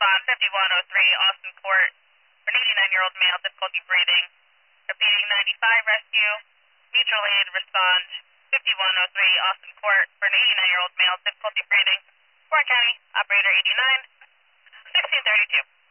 respond 5103 Austin Court for an 89-year-old male, difficulty breathing. Repeating 95 rescue. Mutual aid, respond 5103 Austin Court for an 89-year-old male, difficulty breathing. Warren County, operator 89, 1632.